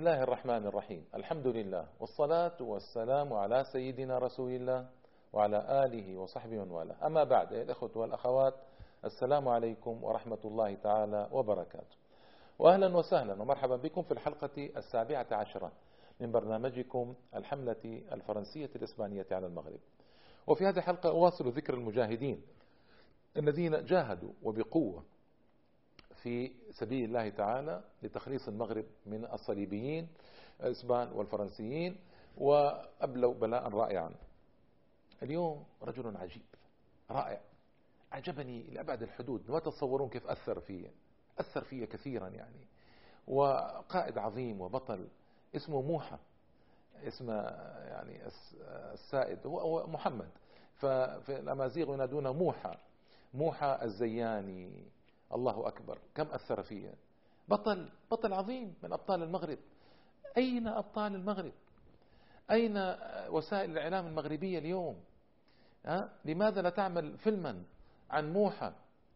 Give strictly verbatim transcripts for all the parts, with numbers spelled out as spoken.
الله الرحمن الرحيم. الحمد لله والصلاة والسلام على سيدنا رسول الله وعلى آله وصحبه من والاه. أما بعد، أيها الأخوة والأخوات، السلام عليكم ورحمة الله تعالى وبركاته، وأهلا وسهلا ومرحبا بكم في الحلقة السابعة عشرة من برنامجكم الحملة الفرنسية الإسبانية على المغرب. وفي هذه الحلقة أواصل ذكر المجاهدين الذين جاهدوا وبقوة في سبيل الله تعالى لتخليص المغرب من الصليبيين الإسبان والفرنسيين، وأبلوا بلاء رائعا. اليوم رجل عجيب رائع أعجبني لأبعد الحدود، ما تتصورون كيف أثر فيه أثر فيه كثيرا يعني. وقائد عظيم وبطل اسمه موحى، اسمه يعني السائد هو محمد، ففي الأمازيغ ينادونه موحى موحى الزياني. الله أكبر، كم أثر فيه. بطل بطل عظيم من أبطال المغرب. أين أبطال المغرب؟ أين وسائل الإعلام المغربية اليوم؟ أه؟ لماذا لا تعمل فيلما عن موحى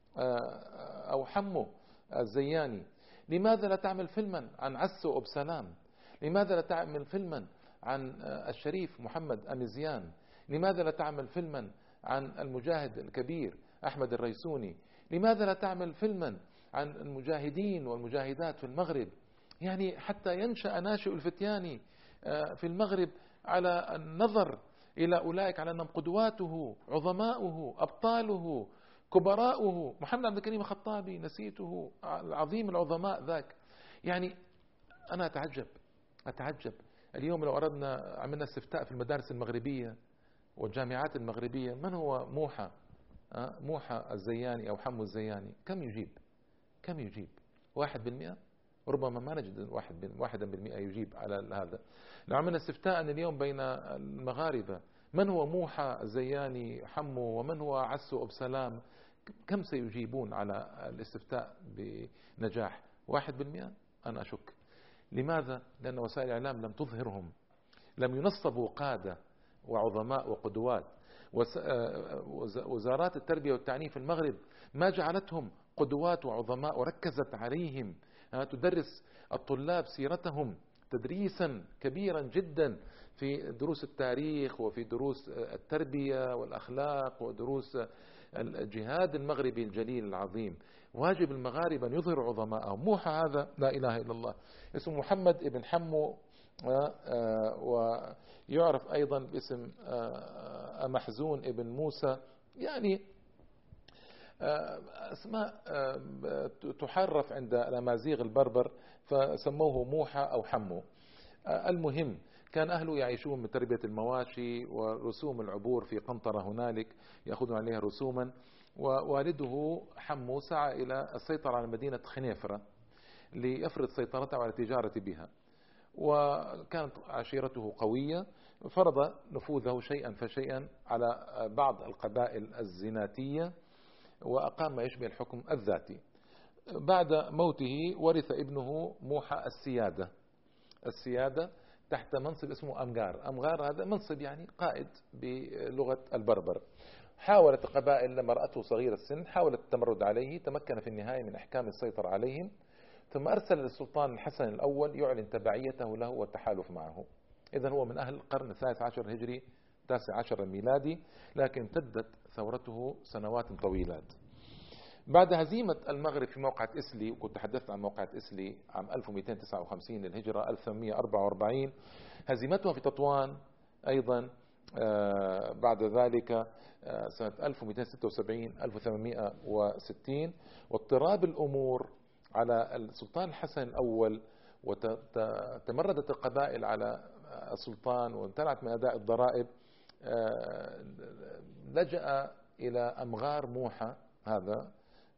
أو حمو الزياني؟ لماذا لا تعمل فيلما عن عسو أبسلام؟ لماذا لا تعمل فيلما عن الشريف محمد أميزيان؟ لماذا لا تعمل فيلما عن المجاهد الكبير أحمد الريسوني؟ لماذا لا تعمل فيلما عن المجاهدين والمجاهدات في المغرب؟ يعني حتى ينشأ ناشئ الفتيان في المغرب على النظر إلى أولئك على أنهم قدواته، عظماؤه، أبطاله، كبراؤه. محمد عبد الكريم الخطابي نسيته، العظيم العظماء ذاك. يعني أنا أتعجب أتعجب اليوم لو أردنا عملنا استفتاء في المدارس المغربية والجامعات المغربية، من هو موحى موحى الزياني أو حمو الزياني؟ كم يجيب؟ كم يجيب؟ واحد بالمئة؟ ربما ما نجد واحد واحدا بالمئة يجيب على هذا. لو عملنا استفتاء اليوم بين المغاربة، من هو موحى الزياني حمو ومن هو عسو أبسلام، كم سيجيبون على الاستفتاء بنجاح؟ واحد بالمئة؟ أنا أشك. لماذا؟ لأن وسائل الإعلام لم تظهرهم، لم ينصبوا قادة وعظماء وقدوات. وزارات التربية والتعليم في المغرب ما جعلتهم قدوات وعظماء وركزت عليهم، تدرس الطلاب سيرتهم تدريسا كبيرا جدا في دروس التاريخ وفي دروس التربية والأخلاق ودروس الجهاد المغربي الجليل العظيم. واجب المغاربة أن يظهروا عظماءهم. موحى هذا لا إله إلا الله، اسمه محمد ابن حمو، ويعرف أيضا باسم محزون ابن موسى. يعني أسماء تحرف عند الأمازيغ البربر فسموه موحى أو حمو. المهم كان أهله يعيشون من تربية المواشي ورسوم العبور في قنطرة هنالك يأخذون عليها رسوما. ووالده حمو سعى إلى السيطرة على مدينة خنيفرة ليفرض سيطرته على التجارة بها، وكانت عشيرته قوية، فرض نفوذه شيئا فشيئا على بعض القبائل الزناتية وأقام ما يشبه الحكم الذاتي. بعد موته ورث ابنه موحى السيادة السيادة تحت منصب اسمه أمغار. أمغار هذا منصب يعني قائد بلغة البربر. حاولت القبائل لما رأته صغير السن حاولت التمرد عليه، تمكن في النهاية من إحكام السيطرة عليهم، ثم أرسل للسلطان الحسن الأول يعلن تبعيته له والتحالف معه. إذن هو من أهل القرن الثالث عشر الهجري التاسع عشر الميلادي، لكن امتدت ثورته سنوات طويلات. بعد هزيمة المغرب في موقعة إسلي، وكنت تحدثت عن موقعة إسلي عام ألف ومئتين وتسعة وخمسين للهجرة ألف وثمانمئة وأربعة وأربعين، هزيمتها في تطوان أيضا بعد ذلك سنة ألف ومئتين وستة وسبعين ألف وثمانمئة وستين، واضطراب الأمور على السلطان الحسن الأول، وتمردت القبائل على السلطان وامتنعت من أداء الضرائب، لجأ إلى أمغار موحى، هذا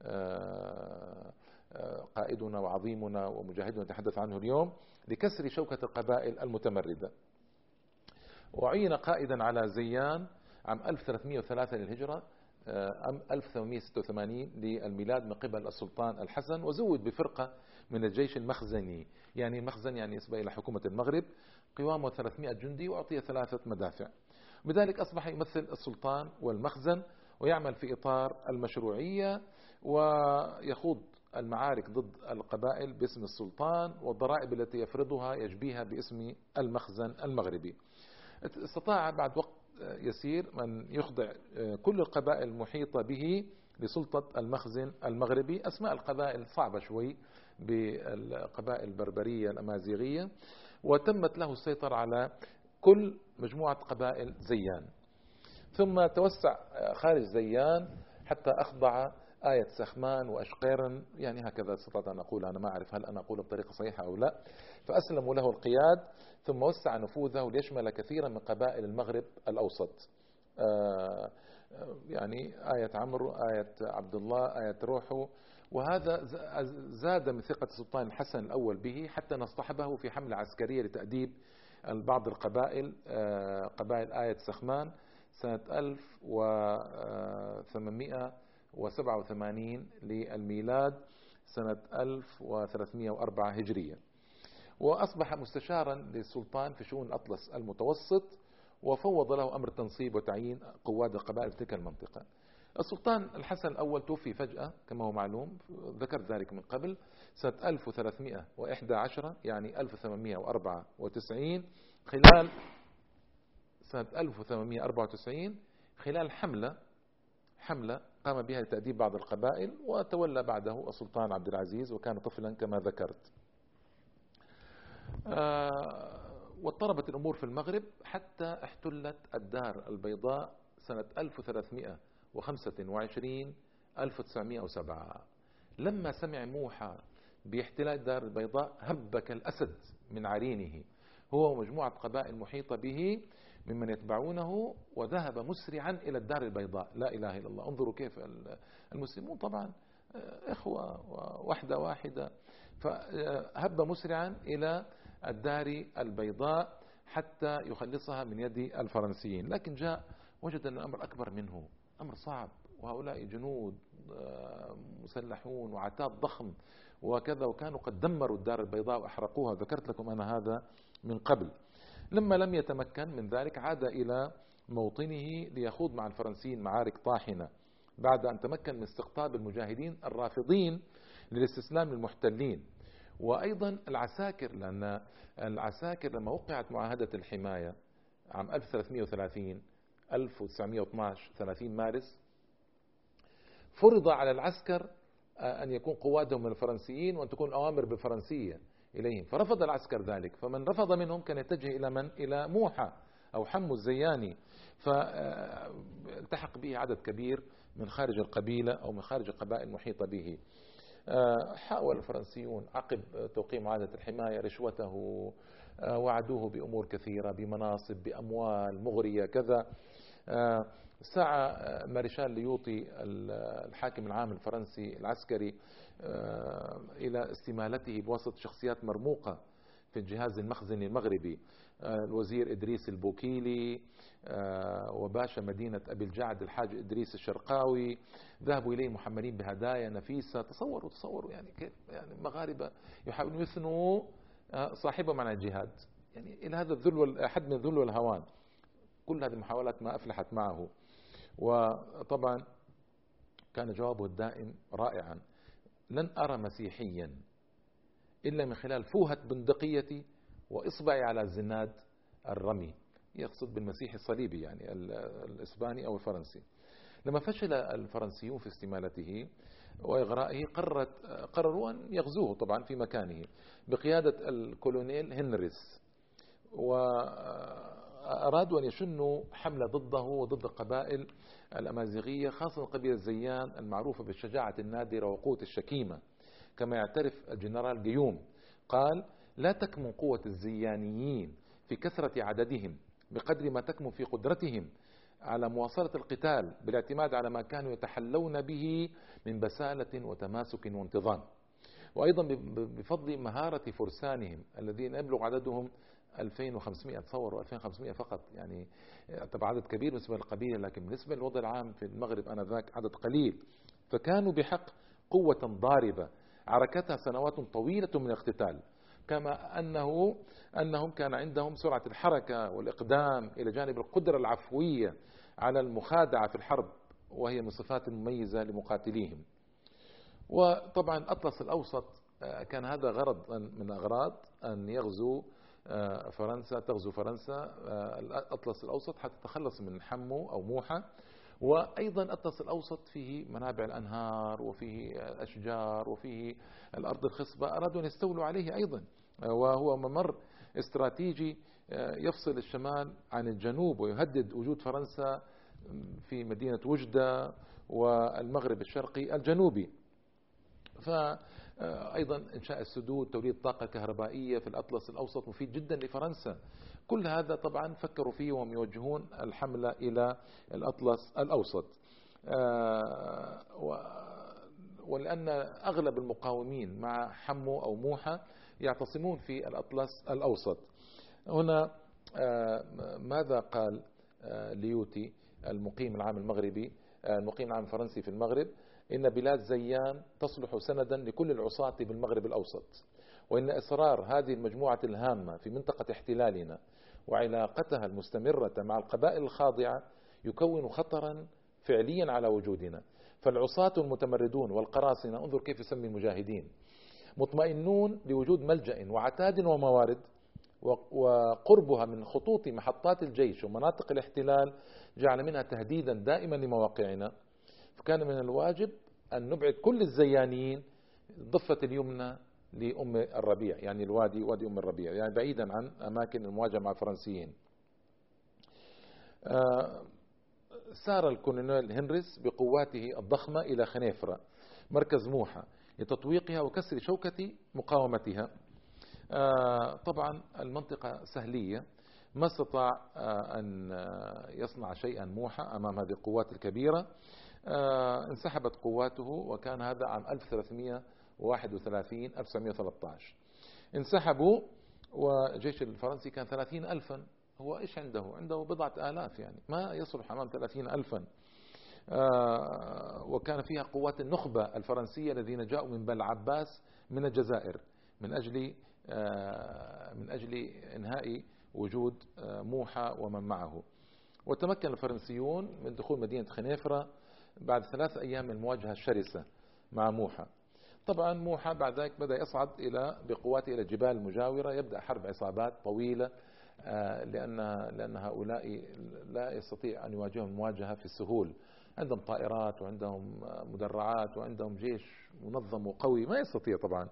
قائدنا وعظيمنا ومجاهدنا نتحدث عنه اليوم، لكسر شوكة القبائل المتمردة. وعين قائدا على زيان عام ألف وثلاثمئة وثلاثة للهجرة ألف وثمانمئة وستة وثمانين للميلاد من قبل السلطان الحسن، وزود بفرقة من الجيش المخزني. يعني المخزن يعني نسبة إلى حكومة المغرب، قوامه ثلاثمئة جندي وأعطي ثلاثة مدافع. بذلك أصبح يمثل السلطان والمخزن ويعمل في إطار المشروعية، ويخوض المعارك ضد القبائل باسم السلطان، والضرائب التي يفرضها يجبيها باسم المخزن المغربي. استطاع بعد وقت يسير أن يخضع كل القبائل المحيطة به لسلطة المخزن المغربي. أسماء القبائل صعبة شوي، بالقبائل البربرية الأمازيغية، وتمت له السيطرة على كل مجموعة قبائل زيان. ثم توسع خارج زيان حتى أخضع آية سخمان وأشقيرن، يعني هكذا استطعت أن أقول، أنا ما أعرف هل أنا أقول بطريقة صحيحة أو لا. فأسلموا له القياد، ثم وسع نفوذه ليشمل كثيرا من قبائل المغرب الأوسط، يعني آية عمرو، آية عبد الله، آية روحو. وهذا زاد من ثقة السلطان الحسن الأول به، حتى نصطحبه في حملة عسكرية لتأديب بعض القبائل، قبائل آية سخمان سنة ألف وثمانمائة وسبعة وثمانين للميلاد، سنة ألف وثلاثمائة وأربعة هجرية. وأصبح مستشارا للسلطان في شؤون الأطلس المتوسط، وفوض له أمر تنصيب وتعيين قواد القبائل في تلك المنطقة. السلطان الحسن الأول توفي فجأة كما هو معلوم، ذكرت ذلك من قبل، سنة ألف وثلاثمائة وإحدى عشر يعني ألف وثمانمائة وأربعة وتسعين، خلال سنة ألف وثمانمائة وأربعة وتسعين خلال حملة حملة قام بها لتأديب بعض القبائل، وتولى بعده السلطان عبد العزيز وكان طفلا كما ذكرت. آه واضطربت الأمور في المغرب حتى احتلت الدار البيضاء سنة ألف وثلاثمائة وخمسة وعشرين ألف وتسعمائة وسبعة. لما سمع موحى باحتلال دار البيضاء هب كالأسد من عرينه، هو ومجموعة قبائل محيطة به ممن يتبعونه، وذهب مسرعا إلى الدار البيضاء. لا إله إلا الله، انظروا كيف المسلمون طبعا إخوة وحدة واحدة، فهب مسرعا إلى الدار البيضاء حتى يخلصها من يد الفرنسيين. لكن جاء وجد أن الأمر أكبر منه، أمر صعب، وهؤلاء جنود مسلحون وعتاد ضخم وكذا، وكانوا قد دمروا الدار البيضاء وأحرقوها، ذكرت لكم أنا هذا من قبل. لما لم يتمكن من ذلك عاد إلى موطنه ليخوض مع الفرنسيين معارك طاحنة، بعد أن تمكن من استقطاب المجاهدين الرافضين للاستسلام للمحتلين. وأيضا العساكر، لأن العساكر لما وقعت معاهدة الحماية عام ألف وثلاثمائة وثلاثين ألف وتسعمائة واثني عشر ثلاثين مارس، فرض على العسكر أن يكون قوادهم من الفرنسيين وأن تكون أوامر بالفرنسية إليهم، فرفض العسكر ذلك. فمن رفض منهم كان يتجه إلى من؟ إلى موحى أو حمو الزياني، فالتحق به عدد كبير من خارج القبيلة أو من خارج القبائل المحيطة به. حاول الفرنسيون عقب توقيع معاهدة الحماية رشوته، وعدوه بأمور كثيرة، بمناصب، بأموال مغرية كذا. سعى مارشال ليوطي الحاكم العام الفرنسي العسكري إلى استمالته بواسطة شخصيات مرموقة في الجهاز المخزني المغربي، الوزير إدريس البوكيلي وباشا مدينة أبي الجعد الحاج إدريس الشرقاوي، ذهبوا إليه محملين بهدايا نفيسة. تصوروا تصوروا يعني كيف يعني مغاربة يحاولون يثنوا صاحبهم عن الجهاد، يعني إلى هذا الذل، حد من الذل والهوان. كل هذه المحاولات ما أفلحت معه. وطبعا كان جوابه الدائم رائعا: لن أرى مسيحيا إلا من خلال فوهة بندقيتي وإصبعي على زناد الرمي. يقصد بالمسيح الصليبي يعني الإسباني أو الفرنسي. لما فشل الفرنسيون في استمالته وإغرائه قررت قرروا أن يغزوه طبعا في مكانه بقيادة الكولونيل هنريس، وأرادوا أن يشنوا حملة ضده وضد القبائل الأمازيغية، خاصة قبيلة زيان المعروفة بالشجاعة النادرة وقوة الشكيمة. كما يعترف الجنرال قيوم، قال: لا تكمن قوة الزيانيين في كثرة عددهم بقدر ما تكمن في قدرتهم على مواصلة القتال بالاعتماد على ما كانوا يتحلون به من بسالة وتماسك وانتظام، وأيضا بفضل مهارة فرسانهم الذين يبلغ عددهم ألفين وخمسمائة. تصوروا ألفين وخمسمائة فقط، يعني طبعا عدد كبير بالنسبة للقبيلة، لكن بالنسبة للوضع العام في المغرب آنذاك عدد قليل. فكانوا بحق قوة ضاربة عركتها سنوات طويلة من الاقتتال، كما أنه أنهم كان عندهم سرعة الحركة والإقدام إلى جانب القدرة العفوية على المخادعة في الحرب، وهي من الصفات المميزة لمقاتليهم. وطبعا الأطلس الأوسط كان هذا غرض من أغراض أن يغزو فرنسا، تغزو فرنسا الأطلس الأوسط حتى تتخلص من حمو أو موحة. وأيضا الأطلس الأوسط فيه منابع الأنهار وفيه الأشجار وفيه الأرض الخصبة، أرادوا أن يستولوا عليه أيضا، وهو ممر استراتيجي يفصل الشمال عن الجنوب ويهدد وجود فرنسا في مدينة وجدة والمغرب الشرقي الجنوبي. فأيضا إنشاء السدود، توليد طاقة كهربائية في الأطلس الأوسط مفيد جدا لفرنسا. كل هذا طبعا فكروا فيه وهم يوجهون الحملة إلى الأطلس الأوسط. ولأن أغلب المقاومين مع حمو أو موحة يعتصمون في الأطلس الأوسط. هنا ماذا قال ليوتي المقيم العام المغربي المقيم العام الفرنسي في المغرب؟ إن بلاد زيان تصلح سندا لكل العصاة بالمغرب الأوسط، وإن إصرار هذه المجموعة الهامة في منطقة احتلالنا وعلاقتها المستمرة مع القبائل الخاضعة يكون خطرا فعليا على وجودنا. فالعصاة المتمردون والقراصنة، انظر كيف يسمي المجاهدين، مطمئنون لوجود ملجأ وعتاد وموارد، وقربها من خطوط محطات الجيش ومناطق الاحتلال جعل منها تهديدا دائما لمواقعنا. فكان من الواجب أن نبعد كل الزيانيين الضفة اليمنى لأم الربيع، يعني الوادي وادي أم الربيع، يعني بعيدا عن أماكن المواجهة مع الفرنسيين. سار الكولونيل هنريس بقواته الضخمة إلى خنيفرة مركز موحة لتطويقها وكسر شوكة مقاومتها. طبعا المنطقة سهلية، ما استطاع أن يصنع شيئا موحة أمام هذه القوات الكبيرة. انسحبت قواته، وكان هذا عام ألف وثلاثمئة وواحد وثلاثين ألف وتسعمئة وثلاثة عشر. انسحبوا، والجيش الفرنسي كان ثلاثين ألفا. هو إيش عنده؟ عنده بضعة آلاف، يعني ما يصلح أمام ثلاثين ألفا. وكان فيها قوات النخبة الفرنسية الذين جاءوا من بل عباس من الجزائر من أجل من أجل إنهاء وجود موحة ومن معه. وتمكن الفرنسيون من دخول مدينة خنيفرة بعد ثلاث أيام من المواجهة الشرسة مع موحة. طبعا موحة بعد ذلك بدأ يصعد إلى بقواته إلى الجبال المجاورة، يبدأ حرب عصابات طويلة، لأن لأن هؤلاء لا يستطيع أن يواجههم المواجهة في السهول. عندهم طائرات وعندهم مدرعات وعندهم جيش منظم وقوي، ما يستطيع طبعا.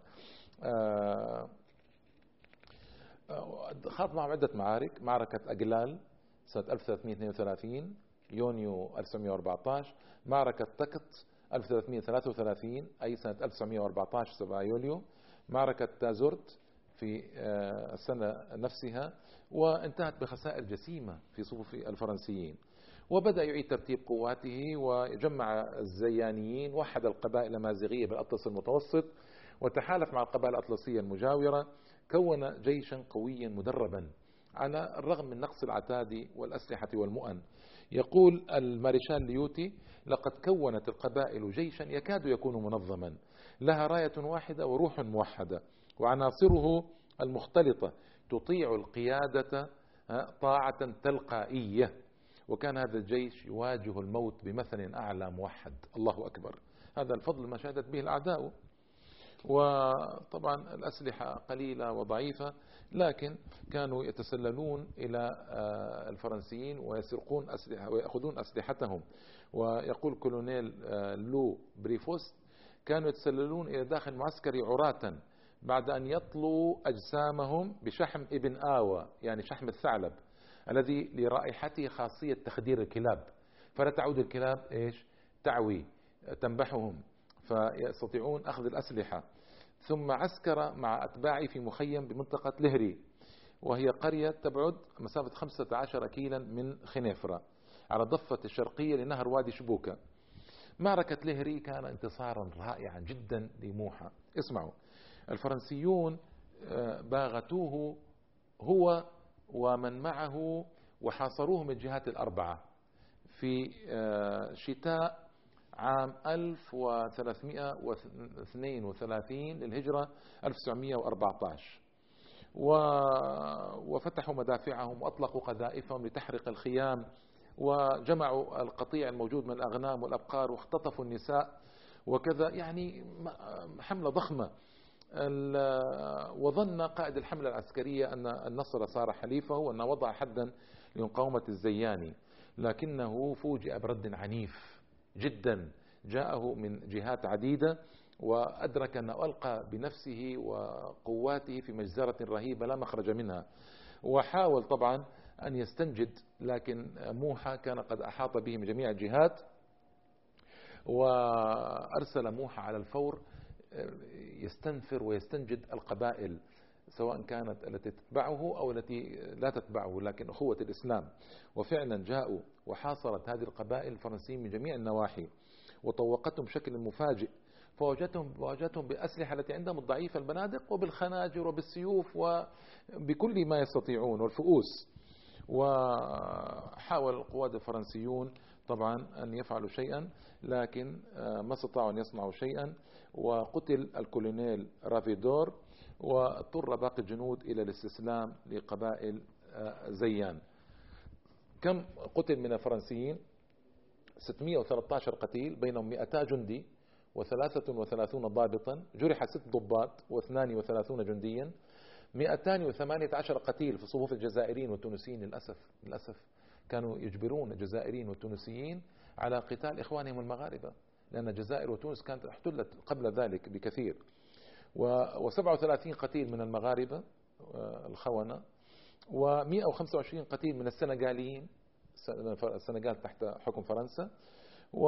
خاض معهم عدة معارك، معركة أقلال سنة ألف وثلاثمئة واثنين وثلاثين يونيو ألف وتسعمئة وأربعة عشر، معركة تكت ألف وثلاثمئة وثلاثة وثلاثين أي سنة ألف وتسعمئة وأربعة عشر سبعة يوليو، معركة تازورت في السنة نفسها، وانتهت بخسائر جسيمة في صفوف الفرنسيين. وبدأ يعيد ترتيب قواته وجمع الزيانيين، وحد القبائل الأمازيغية بالأطلس المتوسط وتحالف مع القبائل الأطلسية المجاورة، كون جيشا قويا مدربا على الرغم من نقص العتاد والأسلحة والمؤن. يقول المارشال ليوتي: لقد كونت القبائل جيشا يكاد يكون منظما، لها راية واحدة وروح موحدة، وعناصره المختلطة تطيع القيادة طاعة تلقائية. وكان هذا الجيش يواجه الموت بمثل أعلى موحد. الله أكبر، هذا الفضل ما شهدت به الأعداء. وطبعا الأسلحة قليلة وضعيفة، لكن كانوا يتسللون إلى الفرنسيين ويسرقون أسلحة ويأخذون أسلحتهم. ويقول كولونيل لو بريفوست: كانوا يتسللون إلى داخل معسكر عراة بعد أن يطلوا أجسامهم بشحم ابن آوى، يعني شحم الثعلب الذي لرائحته خاصية تخدير الكلاب، فلا تعود الكلاب إيش تعوي تنبحهم، فيستطيعون أخذ الأسلحة. ثم عسكر مع أتباعه في مخيم بمنطقة لهري، وهي قرية تبعد مسافة خمسة عشر كيلا من خنيفرة على الضفة الشرقية لنهر وادي شبوكة. معركة لهري كان انتصارا رائعا جدا لموحة. اسمعوا، الفرنسيون باغتوه هو ومن معه وحاصروه من الجهات الأربعة في شتاء عام ألف وثلاثمئة واثنين وثلاثين للهجرة ألف وتسعمئة وأربعة عشر، وفتحوا مدافعهم وأطلقوا قذائفهم لتحرق الخيام، وجمعوا القطيع الموجود من الأغنام والأبقار، واختطفوا النساء، وكذا، يعني حملة ضخمة. وظن قائد الحملة العسكرية أن النصر صار حليفه وأن وضع حدا لمقاومة الزياني، لكنه فوجئ برد عنيف جدا جاءه من جهات عديدة، وأدرك أنه ألقى بنفسه وقواته في مجزرة رهيبة لا مخرج منها. وحاول طبعا أن يستنجد، لكن موحى كان قد أحاط به من جميع الجهات، وأرسل موحى على الفور يستنفر ويستنجد القبائل، سواء كانت التي تتبعه أو التي لا تتبعه، لكن أخوة الإسلام. وفعلا جاءوا وحاصرت هذه القبائل الفرنسيين من جميع النواحي وطوقتهم بشكل مفاجئ، فوجدتهم فوجدتهم بأسلحة التي عندهم الضعيفة، البنادق وبالخناجر وبالسيوف وبكل ما يستطيعون والفؤوس. وحاول القواد الفرنسيون طبعا أن يفعلوا شيئا، لكن ما استطاعوا أن يصنعوا شيئا، وقتل الكولونيل رافيدور، واضطر باقي الجنود إلى الاستسلام لقبائل زيان. كم قتل من الفرنسيين؟ ستمئة وثلاثة عشر قتيل، بينهم مئتا جندي وثلاثة وثلاثون ضابطا، جرح ست ضباط واثنان وثلاثون جنديا، مئتان وثمانية عشر قتيل في صفوف الجزائريين والتونسيين. للأسف للأسف كانوا يجبرون الجزائريين والتونسيين على قتال إخوانهم المغاربة، لأن الجزائر وتونس كانت احتلت قبل ذلك بكثير. وسبعة وثلاثين قتيل من المغاربة الخونة، ومئة وخمسة وعشرين قتيل من السنغاليين، السنغال تحت حكم فرنسا. و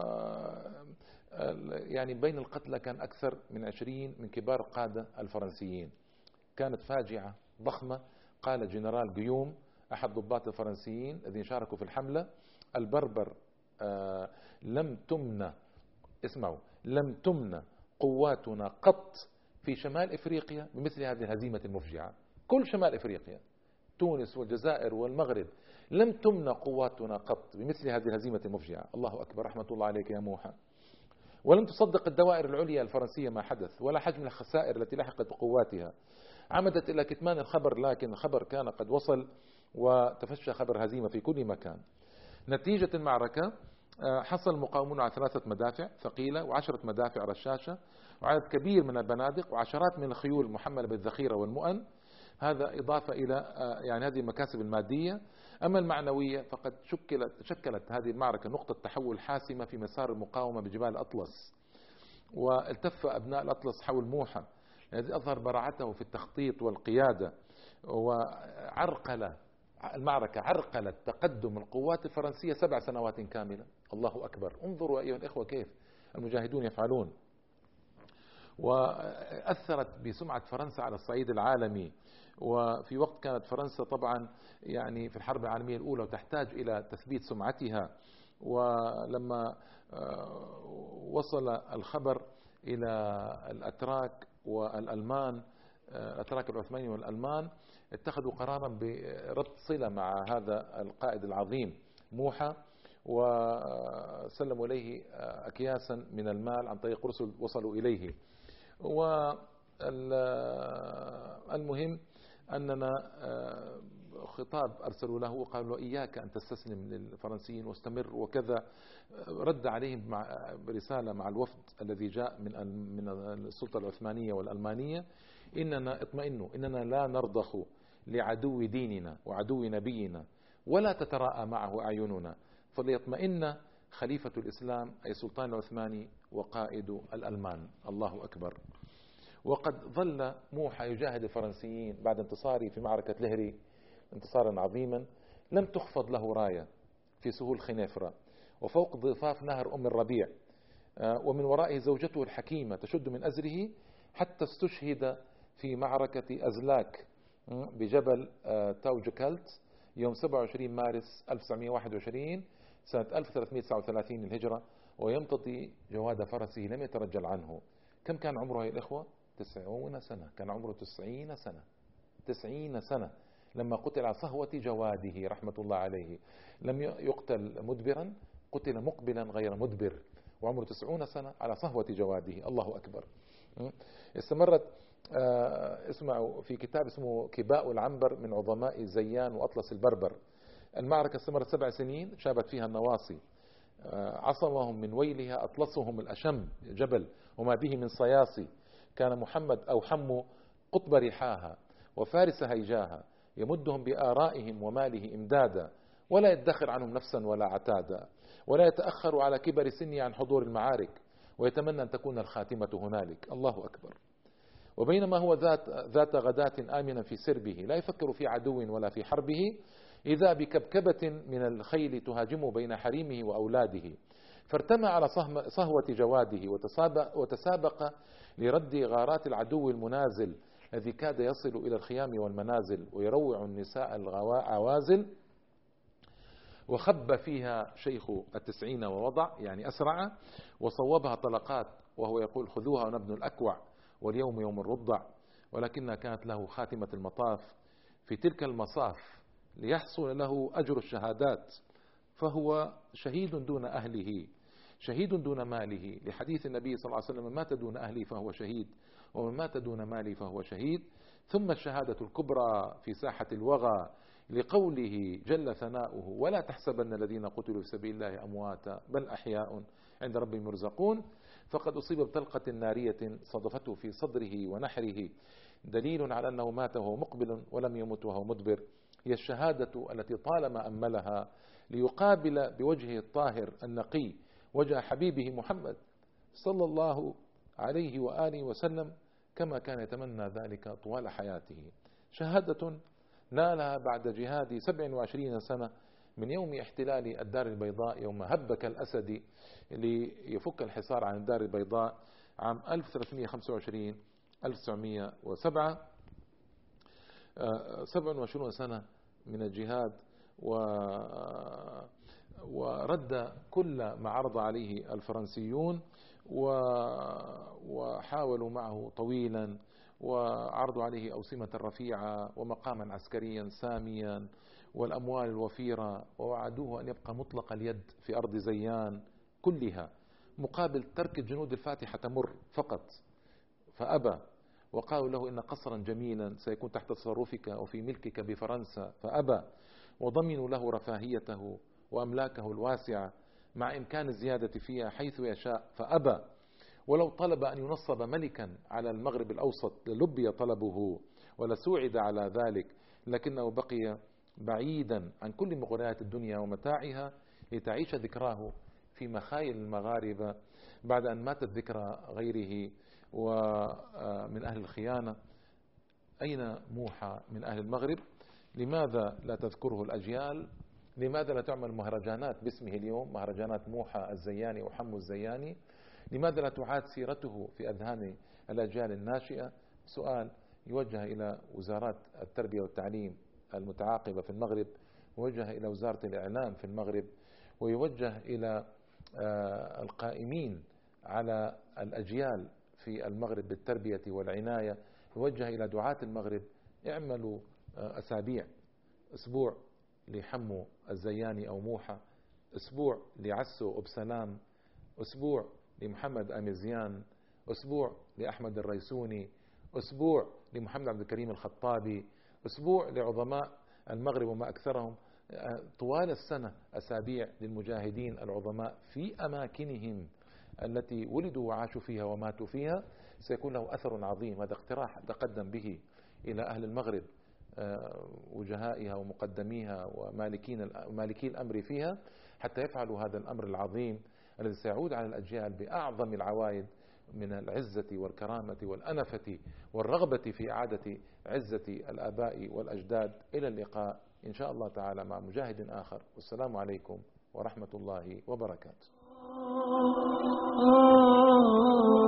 يعني بين القتلى كان أكثر من عشرين من كبار القادة الفرنسيين. كانت فاجعة ضخمة. قال جنرال جيوم أحد ضباط الفرنسيين الذين شاركوا في الحملة: البربر آه لم تمنى، اسمعوا، لم تمنى قواتنا قط في شمال إفريقيا بمثل هذه الهزيمة المفجعة. كل شمال إفريقيا، تونس والجزائر والمغرب، لم تمنى قواتنا قط بمثل هذه الهزيمة المفجعة. الله أكبر، رحمة الله عليك يا موحى. ولم تصدق الدوائر العليا الفرنسية ما حدث، ولا حجم الخسائر التي لحقت بقواتها. عمدت إلى كتمان الخبر، لكن الخبر كان قد وصل وتفشى خبر هزيمة في كل مكان. نتيجة المعركة حصل المقاومون على ثلاثة مدافع ثقيلة وعشرة مدافع رشاشة وعدد كبير من البنادق وعشرات من الخيول المحملة بالذخيرة والمؤن. هذا إضافة إلى يعني هذه المكاسب المادية. أما المعنوية فقد شكلت, شكلت هذه المعركة نقطة تحول حاسمة في مسار المقاومة بجبال الأطلس. والتف أبناء الأطلس حول موحى الذي أظهر براعته في التخطيط والقيادة، وعرقل المعركة، عرقلت تقدم القوات الفرنسية سبع سنوات كاملة. الله أكبر. انظروا أيها الإخوة كيف المجاهدون يفعلون. وأثرت بسمعة فرنسا على الصعيد العالمي. وفي وقت كانت فرنسا طبعا يعني في الحرب العالمية الأولى وتحتاج إلى تثبيت سمعتها، ولما وصل الخبر إلى الأتراك والألمان، الأتراك العثمانيين والألمان، اتخذوا قرارا بربط صلة مع هذا القائد العظيم موحى، وسلموا إليه أكياسا من المال عن طريق رسل وصلوا إليه. والمهم أننا خطاب أرسلوا له وقالوا له: إياك أن تستسلم للفرنسيين واستمر وكذا. رد عليهم مع برسالة مع الوفد الذي جاء من من السلطة العثمانية والألمانية: إننا اطمئنوا، إننا لا نرضخ لعدو ديننا وعدو نبينا، ولا تتراءى معه أعيننا، فليطمئن خليفة الإسلام أي السلطان العثماني وقائد الألمان. الله أكبر. وقد ظل موحى يجاهد الفرنسيين بعد انتصاره في معركة لهري انتصارا عظيما، لم تخفض له راية في سهول خنيفرة وفوق ضفاف نهر أم الربيع، ومن ورائه زوجته الحكيمة تشد من أزره، حتى استشهد في معركة أزلاك بجبل تاوجكالت يوم سبعة وعشرين مارس ألف وتسعمئة وواحد وعشرين سنة ألف وثلاثمئة وتسعة وثلاثين الهجرة، ويمتطي جواد فرسه لم يترجل عنه. كم كان عمره يا الإخوة؟ تسعون سنة. كان عمره تسعين سنة. تسعين سنة لما قتل على صهوة جواده رحمة الله عليه. لم يقتل مدبرا، قتل مقبلا غير مدبر، وعمره تسعون سنة على صهوة جواده. الله أكبر. استمرت آه اسمعوا في كتاب اسمه كباء العنبر من عظماء زيان وأطلس البربر. المعركة استمرت سبع سنين شابت فيها النواصي. عصمهم من ويلها، أطلسهم الأشم جبل وما به من صياصي. كان محمد أو حمو قطب رحاها وفارس هيجاها، يمدهم بآرائهم وماله إمدادا، ولا يدخر عنهم نفسا ولا عتادا، ولا يتأخر على كبر سنه عن حضور المعارك، ويتمنى أن تكون الخاتمة هنالك. الله أكبر. وبينما هو ذات, ذات غداة آمنا في سربه، لا يفكر في عدو ولا في حربه، إذا بكبكبة من الخيل تهاجمه بين حريمه وأولاده، فارتمى على صهوة جواده وتسابق, وتسابق لرد غارات العدو المنازل الذي كاد يصل إلى الخيام والمنازل ويروع النساء العوازل. وخب فيها شيخ التسعين ووضع، يعني أسرع، وصوبها طلقات وهو يقول خذوها ونبن الأكوع واليوم يوم الرضع، ولكنها كانت له خاتمة المطاف في تلك المصاف ليحصل له أجر الشهادات، فهو شهيد دون أهله، شهيد دون ماله، لحديث النبي صلى الله عليه وسلم: من مات دون أهله فهو شهيد، ومن مات دون ماله فهو شهيد. ثم الشهادة الكبرى في ساحة الوغى لقوله جل ثناؤه: ولا تحسبن الذين قتلوا في سبيل الله أمواتا بل أحياء عند ربهم يرزقون. فقد أصيب بطلقة نارية صدفته في صدره ونحره، دليل على أنه مات وهو مقبل ولم يمت وهو مدبر. هي الشهادة التي طالما أملها ليقابل بوجهه الطاهر النقي وجه حبيبه محمد صلى الله عليه وآله وسلم، كما كان يتمنى ذلك طوال حياته. شهادة نالها بعد جهاد سبع وعشرين سنة من يوم احتلال الدار البيضاء، يوم هبك الأسد ليفك الحصار عن الدار البيضاء عام ألف وثلاثمئة وخمسة وعشرين ألف وتسعمئة وسبعة. سبع وعشرين سنة من الجهاد، و ورد كل ما عرض عليه الفرنسيون، وحاولوا معه طويلا، وعرضوا عليه أوسمة رفيعة ومقاما عسكريا ساميا والأموال الوفيرة، ووعدوه أن يبقى مطلق اليد في أرض زيان كلها مقابل ترك جنود الفاتحة تمر فقط، فأبى. وقالوا له إن قصرا جميلا سيكون تحت تصرفك وفي ملكك بفرنسا، فأبى. وضمنوا له رفاهيته وأملاكه الواسعة مع إمكان الزيادة فيها حيث يشاء، فأبى. ولو طلب أن ينصب ملكا على المغرب الأوسط للبي طلبه ولسوعد على ذلك، لكنه بقي بعيدا عن كل مغريات الدنيا ومتاعها لتعيش ذكراه في مخايل المغاربة بعد أن ماتت ذكرى غيره ومن أهل الخيانة. أين موحى من أهل المغرب؟ لماذا لا تذكره الأجيال؟ لماذا لا تعمل مهرجانات باسمه اليوم، مهرجانات موحى الزياني وحمو الزياني؟ لماذا لا تعاد سيرته في أذهان الأجيال الناشئة؟ سؤال يوجه إلى وزارات التربية والتعليم المتعاقبة في المغرب، ويوجه إلى وزارة الإعلام في المغرب، ويوجه إلى القائمين على الأجيال في المغرب بالتربية والعناية، يوجه إلى دعاة المغرب: اعملوا أسابيع، أسبوع لحمو الزياني أو موحى، أسبوع لعسو أبسلام، أسبوع لمحمد أميزيان، أسبوع لأحمد الريسوني، أسبوع لمحمد عبد الكريم الخطابي، أسبوع لعظماء المغرب وما أكثرهم. طوال السنة أسابيع للمجاهدين العظماء في أماكنهم التي ولدوا وعاشوا فيها وماتوا فيها، سيكون له أثر عظيم. هذا اقتراح تقدم به إلى أهل المغرب وجهائها ومقدميها ومالكين مالكي الأمر فيها، حتى يفعلوا هذا الأمر العظيم الذي سيعود على الأجيال بأعظم العوائد من العزة والكرامة والأنفة والرغبة في إعادة عزة الآباء والأجداد. إلى اللقاء إن شاء الله تعالى مع مجاهد آخر، والسلام عليكم ورحمة الله وبركاته.